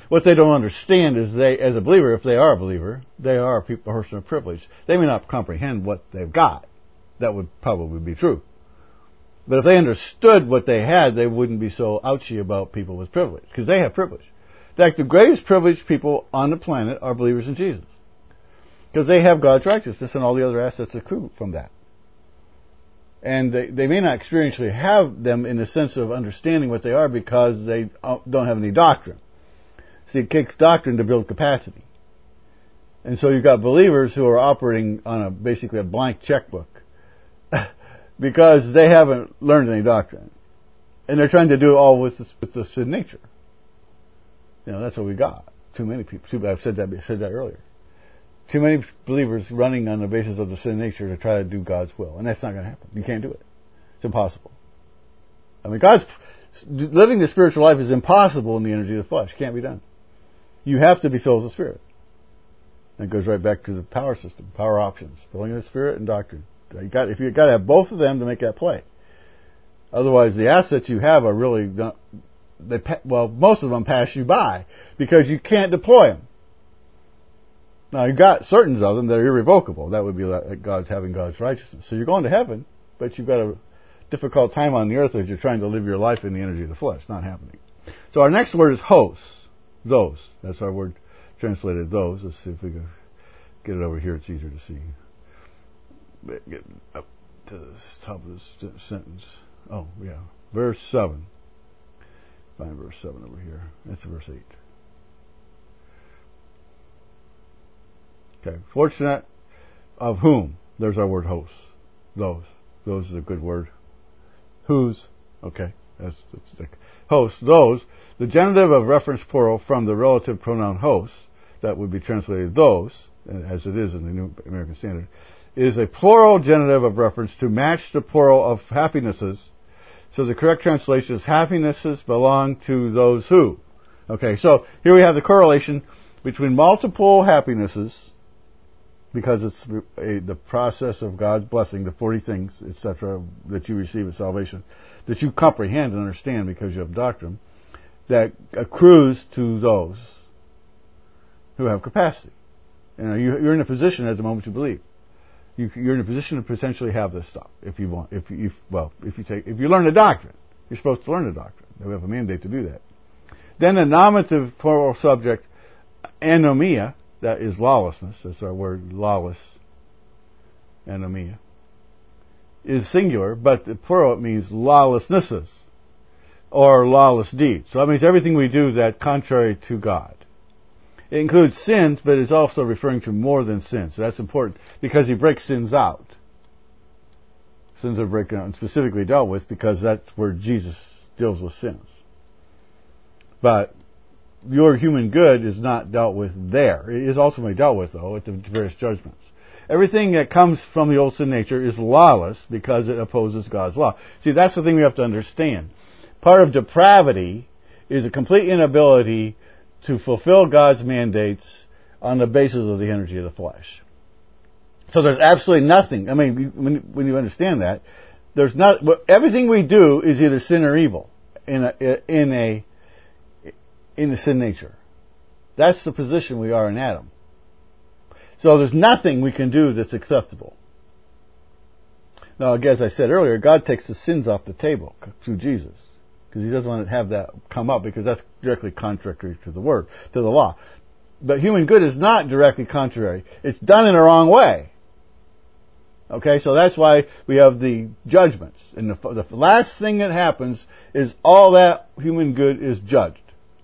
What they don't understand is they, as a believer, if they are a believer, they are a person of privilege. They may not comprehend what they've got. That would probably be true. But if they understood what they had, they wouldn't be so ouchy about people with privilege, because they have privilege. In fact, the greatest privileged people on the planet are believers in Jesus, because they have God's righteousness and all the other assets that accrue from that. And they may not experientially have them in the sense of understanding what they are because they don't have any doctrine. See, it takes doctrine to build capacity. And so you've got believers who are operating on basically a blank checkbook because they haven't learned any doctrine. And they're trying to do it all with the sin nature. That's what we got. Too many people. I've said that earlier. Too many believers running on the basis of the sin nature to try to do God's will. And that's not going to happen. You can't do it. It's impossible. I mean, living the spiritual life is impossible in the energy of the flesh. It can't be done. You have to be filled with the Spirit. That goes right back to the power system, power options, filling in the Spirit and doctrine. You've got to have both of them to make that play. Otherwise, the assets you have are really most of them pass you by because you can't deploy them. Now, you've got certain of them that are irrevocable. That would be like having God's righteousness. So you're going to heaven, but you've got a difficult time on the earth as you're trying to live your life in the energy of the flesh. Not happening. So our next word is hosts. Those. That's our word translated, those. Let's see if we can get it over here. It's easier to see. Get up to the top of this sentence. Oh, yeah. Verse 7. Find verse 7 over here. That's verse 8. Okay. Fortunate of whom? There's our word hosts. Those. Those is a good word. Whose? Okay. That's hosts. Those. The genitive of reference plural from the relative pronoun hosts, that would be translated those, as it is in the New American Standard, is a plural genitive of reference to match the plural of happinesses. So the correct translation is happinesses belong to those who. Okay, so here we have the correlation between multiple happinesses, because it's the process of God's blessing, the 40 things, etc., that you receive at salvation, that you comprehend and understand because you have doctrine, that accrues to those who have capacity. You're in a position at the moment you believe. You're in a position to potentially have this stuff if you want. If you learn the doctrine, you're supposed to learn the doctrine. We have a mandate to do that. Then the nominative plural subject, anomia, that is lawlessness. That's our word, lawless. Anomia is singular, but the plural it means lawlessnesses or lawless deeds. So that means everything we do that's contrary to God. It includes sins, but it's also referring to more than sins. So that's important because he breaks sins out. Sins are broken out and specifically dealt with because that's where Jesus deals with sins. But your human good is not dealt with there. It is ultimately dealt with, though, at the various judgments. Everything that comes from the old sin nature is lawless because it opposes God's law. See, that's the thing we have to understand. Part of depravity is a complete inability to fulfill God's mandates on the basis of the energy of the flesh. So there's absolutely nothing. I mean, when you understand that, everything we do is either sin or evil in the sin nature. That's the position we are in Adam. So there's nothing we can do that's acceptable. Now, again, as I said earlier, God takes the sins off the table through Jesus, because he doesn't want to have that come up, because that's directly contrary to the word, to the law. But human good is not directly contrary. It's done in the wrong way. Okay, so that's why we have the judgments. And the last thing that happens is all that human good is judged.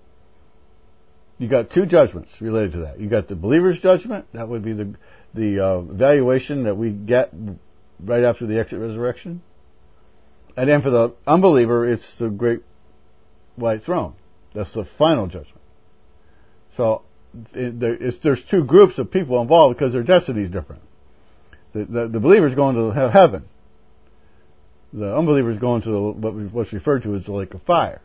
You got two judgments related to that. You got the believer's judgment. That would be the evaluation that we get right after the exit resurrection. And then for the unbeliever, it's the great white throne. That's the final judgment. So there's two groups of people involved because their destiny is different. The believer's going to heaven. The unbeliever's going to what's referred to as the lake of fire.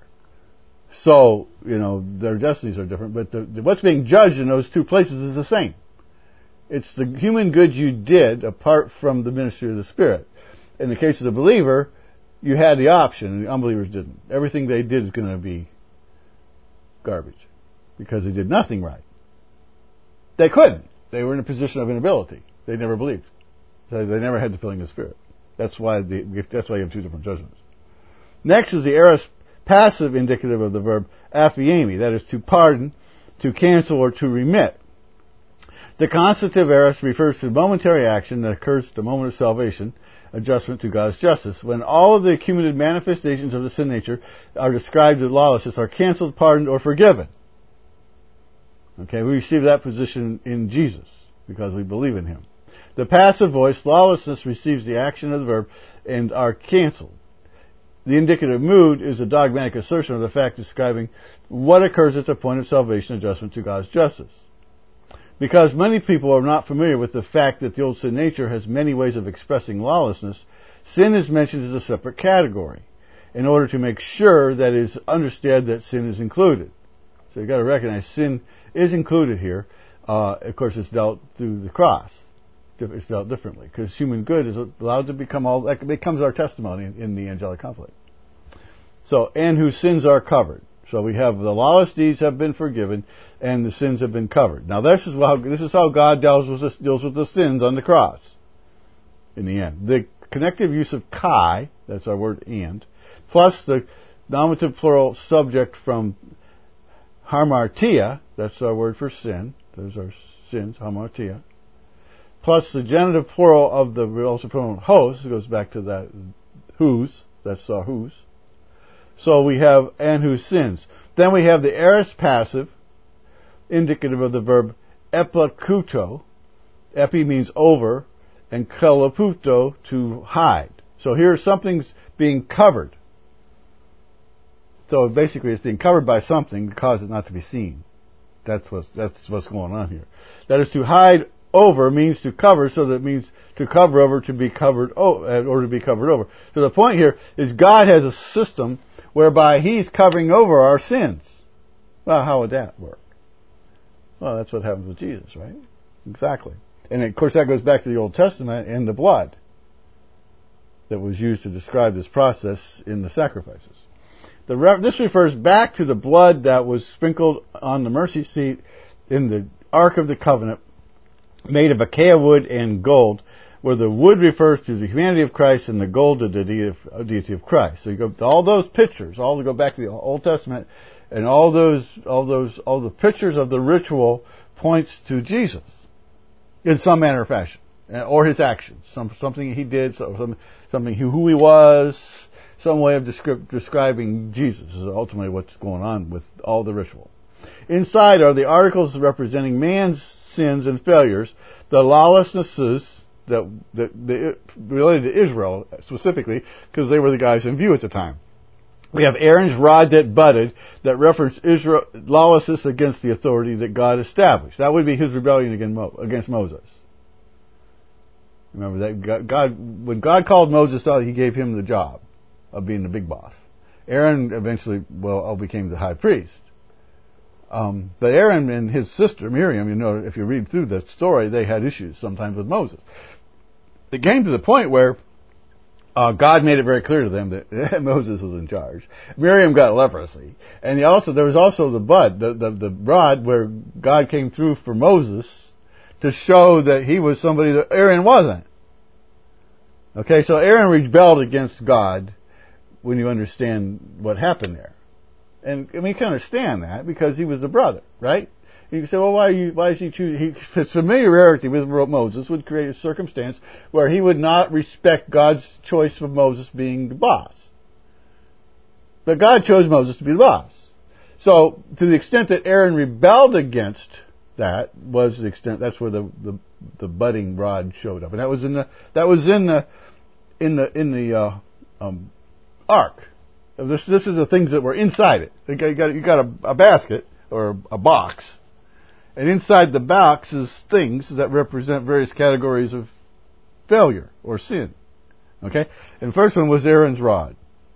So, their destinies are different, but what's being judged in those two places is the same. It's the human good you did apart from the ministry of the Spirit. In the case of the believer, you had the option, and the unbelievers didn't. Everything they did is going to be garbage. because they did nothing right. They couldn't. They were in a position of inability. They never believed. So they never had the filling of the Spirit. That's why you have two different judgments. Next is the aorist passive indicative of the verb aphiemi, that is to pardon, to cancel, or to remit. The constitutive aorist refers to momentary action that occurs at the moment of salvation, adjustment to God's justice, when all of the accumulated manifestations of the sin nature are described as lawlessness are canceled, pardoned, or forgiven. Okay, we receive that position in Jesus because we believe in Him. The passive voice, lawlessness, receives the action of the verb and are canceled. The indicative mood is a dogmatic assertion of the fact describing what occurs at the point of salvation, adjustment to God's justice. Because many people are not familiar with the fact that the old sin nature has many ways of expressing lawlessness, sin is mentioned as a separate category in order to make sure that it is understood that sin is included. So you've got to recognize sin is included here. Of course, it's dealt through the cross. It's dealt differently because human good is allowed to become that becomes our testimony in the angelic conflict. So, and whose sins are covered. So we have the lawless deeds have been forgiven, and the sins have been covered. Now this is how God deals with the sins on the cross. In the end, the connective use of kai, that's our word and, plus the nominative plural subject from hamartia, that's our word for sin. Those are sins, hamartia. Plus the genitive plural of the relative pronoun hos, it goes back to that whose, that's our whose. So we have and whose sins. Then we have the aorist passive, indicative of the verb epicuto. Epi means over, and kalaputo, to hide. So here something's being covered. So basically it's being covered by something to cause it not to be seen. That's what's going on here. That is to hide over means to cover, so that means to cover over, to be covered, or to be covered over. So the point here is God has a system whereby He's covering over our sins. Well, how would that work? Well, that's what happens with Jesus, right? Exactly. And of course that goes back to the Old Testament and the blood that was used to describe this process in the sacrifices. This refers back to the blood that was sprinkled on the mercy seat in the Ark of the Covenant, made of acacia wood and gold, where the wood refers to the humanity of Christ and the gold to the deity of Christ. So you go all those pictures, all to go back to the Old Testament, and all the pictures of the ritual points to Jesus in some manner or fashion, or His actions, something He did, something who He was, some way of describing Jesus is ultimately what's going on with all the ritual. Inside are the articles representing man's sins and failures, the lawlessnesses that related to Israel specifically, because they were the guys in view at the time. We have Aaron's rod that budded, that reference Israel lawlessness against the authority that God established. That would be his rebellion against Moses. Remember that when God called Moses out, He gave him the job of being the big boss. Aaron eventually, became the high priest. But Aaron and his sister Miriam, if you read through that story, they had issues sometimes with Moses. It came to the point where God made it very clear to them that Moses was in charge. Miriam got leprosy, and there was also the bud, the rod, where God came through for Moses to show that he was somebody that Aaron wasn't. Okay, so Aaron rebelled against God when you understand what happened there. And you can understand that because he was a brother, right? You can say, well, why is he choosing? His familiarity with Moses would create a circumstance where he would not respect God's choice of Moses being the boss. But God chose Moses to be the boss. So, to the extent that Aaron rebelled against that, was the extent. That's where the budding rod showed up, and that was in the ark. This is the things that were inside it. You got a basket or a box. And inside the box is things that represent various categories of failure or sin. Okay? And the first one was Aaron's rod.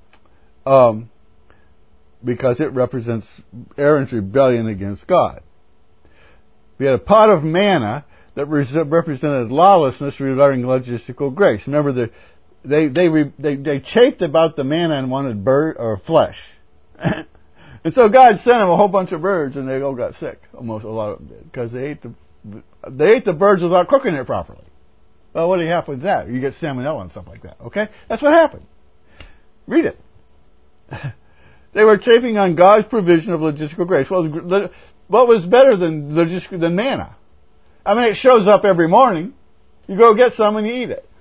Because it represents Aaron's rebellion against God. We had a pot of manna that represented lawlessness regarding logistical grace. Remember, they chafed about the manna and wanted bird or flesh. And so God sent them a whole bunch of birds, and they all got sick. Almost a lot of them did, because they ate the birds without cooking it properly. Well, what happens with that? You get salmonella and stuff like that. Okay, that's what happened. Read it. They were chafing on God's provision of logistical grace. Well, what was better than manna? I mean, it shows up every morning. You go get some and you eat it.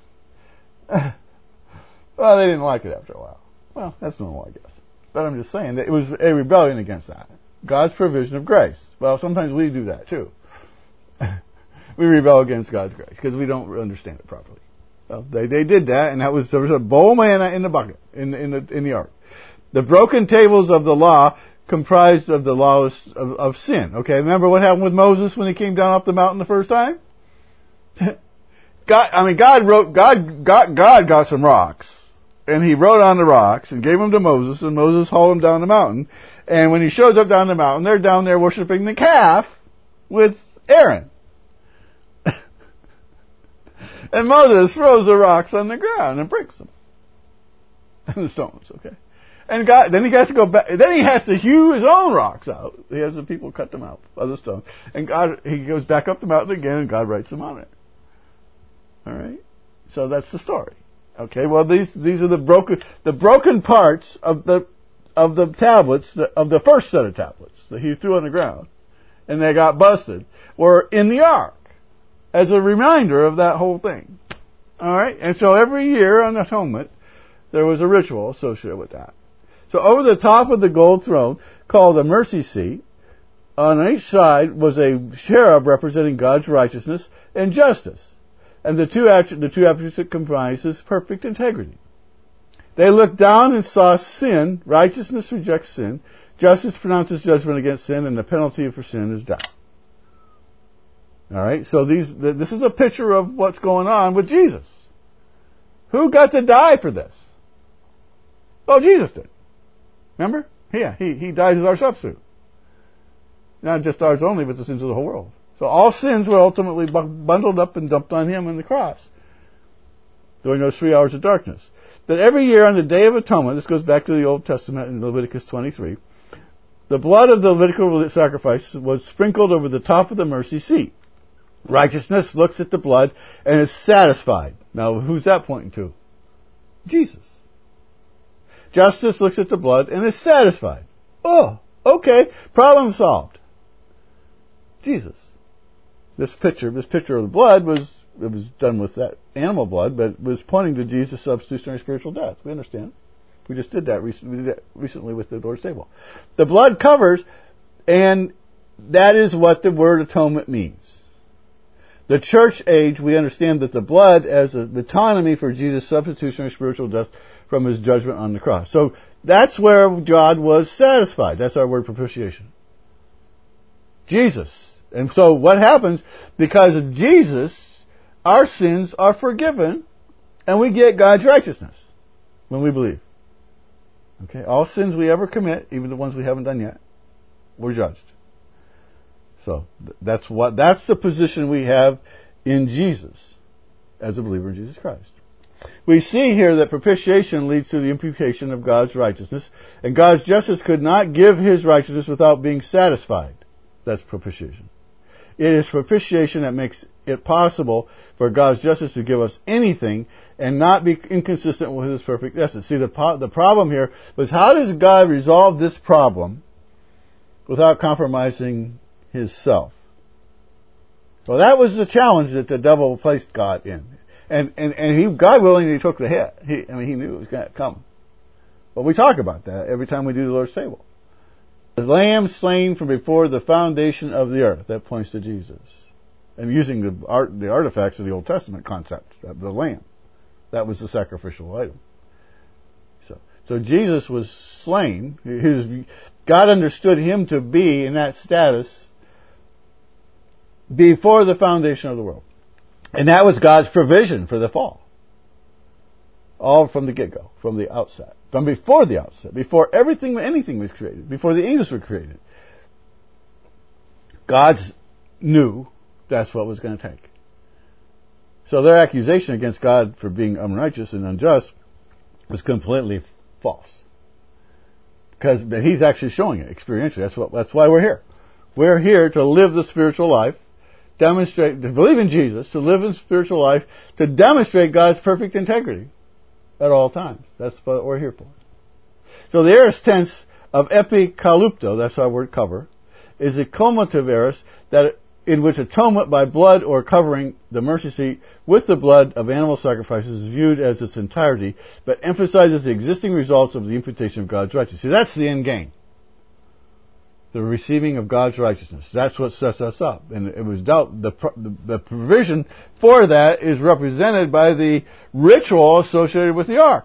Well, they didn't like it after a while. Well, that's normal, I guess. But I'm just saying that it was a rebellion against that. God's provision of grace. Well, sometimes we do that too. We rebel against God's grace because we don't understand it properly. Well, they did that, and there was a bowl of manna in the bucket in the ark. The broken tables of the law comprised of the laws of sin. Okay, remember what happened with Moses when he came down off the mountain the first time? God got some rocks, and he wrote on the rocks and gave them to Moses, and Moses hauled them down the mountain. And when he shows up down the mountain, they're down there worshiping the calf with Aaron. And Moses throws the rocks on the ground and breaks them. And the stones, okay. And then he has to go back, then he has to hew his own rocks out. He has the people cut them out, other stones. And he goes back up the mountain again, and God writes them on it. Alright? So that's the story. Okay, well these are the broken parts of the tablets, of the first set of tablets that he threw on the ground, and they got busted, were in the ark, as a reminder of that whole thing. Alright? And so every year on Atonement, there was a ritual associated with that. So over the top of the gold throne, called the mercy seat, on each side was a cherub representing God's righteousness and justice. And the two attributes it comprises perfect integrity. They looked down and saw sin. Righteousness rejects sin. Justice pronounces judgment against sin, and the penalty for sin is death. Alright, so this is a picture of what's going on with Jesus. Who got to die for this? Well, Jesus did. Remember? Yeah, he died as our substitute. Not just ours only, but the sins of the whole world. So all sins were ultimately bundled up and dumped on him on the cross during those 3 hours of darkness. But every year on the Day of Atonement, this goes back to the Old Testament in Leviticus 23, the blood of the Levitical sacrifice was sprinkled over the top of the mercy seat. Righteousness looks at the blood and is satisfied. Now, who's that pointing to? Jesus. Justice looks at the blood and is satisfied. Oh, okay, problem solved. Jesus. This picture of the blood was done with that animal blood, but was pointing to Jesus' substitutionary spiritual death. We understand. We just did that recently. We did that recently with the Lord's table. The blood covers, and that is what the word atonement means. The church age, we understand that the blood as a metonymy for Jesus' substitutionary spiritual death from his judgment on the cross. So that's where God was satisfied. That's our word propitiation. Jesus. And so what happens, because of Jesus, our sins are forgiven, and we get God's righteousness when we believe. Okay, all sins we ever commit, even the ones we haven't done yet, we're judged. So that's the position we have in Jesus as a believer in Jesus Christ. We see here that propitiation leads to the imputation of God's righteousness, and God's justice could not give his righteousness without being satisfied. That's propitiation. It is propitiation that makes it possible for God's justice to give us anything and not be inconsistent with his perfect essence. See, the problem here was, how does God resolve this problem without compromising his self? Well, that was the challenge that the devil placed God in. And God willingly took the hit. He knew it was going to come. But we talk about that every time we do the Lord's table. The lamb slain from before the foundation of the earth. That points to Jesus. And using the artifacts of the Old Testament concept of the lamb. That was the sacrificial item. So Jesus was slain. God understood him to be in that status before the foundation of the world. And that was God's provision for the fall. All from the get-go, from the outset. From before the outset, before anything was created, before the angels were created. God knew that's what was going to take. So their accusation against God for being unrighteous and unjust was completely false. Because he's actually showing it experientially. That's why we're here. We're here to live the spiritual life, to believe in Jesus, to live in spiritual life, to demonstrate God's perfect integrity at all times. That's what we're here for. So the aorist tense of epikalupto, that's our word cover, is a cumulative aorist in which atonement by blood or covering the mercy seat with the blood of animal sacrifices is viewed as its entirety, but emphasizes the existing results of the imputation of God's righteousness. See, that's the end game. The receiving of God's righteousness. That's what sets us up. And it was the provision for that is represented by the ritual associated with the ark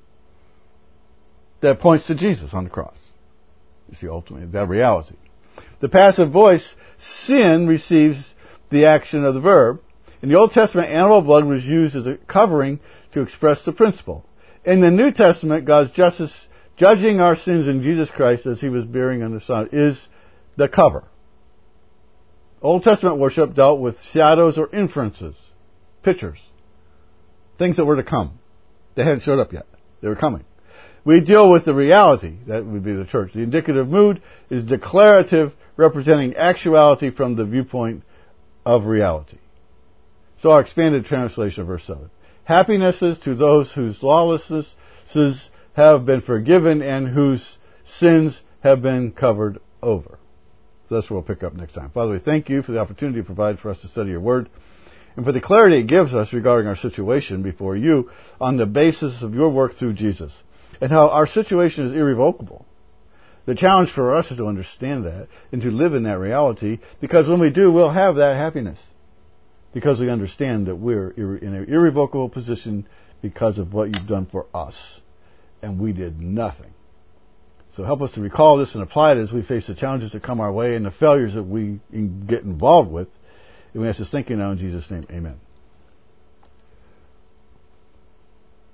that points to Jesus on the cross. You see, ultimately, that reality. The passive voice, sin, receives the action of the verb. In the Old Testament, animal blood was used as a covering to express the principle. In the New Testament, God's justice, judging our sins in Jesus Christ as he was bearing on the Son, is the cover. Old Testament worship dealt with shadows or inferences, pictures, things that were to come. They hadn't showed up yet. They were coming. We deal with the reality, that would be the church. The indicative mood is declarative, representing actuality from the viewpoint of reality. So our expanded translation of verse 7. Happiness is to those whose lawlessnesses have been forgiven and whose sins have been covered over. So that's what we'll pick up next time. Father, we thank you for the opportunity provided for us to study your word and for the clarity it gives us regarding our situation before you on the basis of your work through Jesus and how our situation is irrevocable. The challenge for us is to understand that and to live in that reality, because when we do, we'll have that happiness, because we understand that we're in an irrevocable position because of what you've done for us, and we did nothing. So help us to recall this and apply it as we face the challenges that come our way and the failures that we get involved with. And we ask this thinking now in Jesus' name. Amen.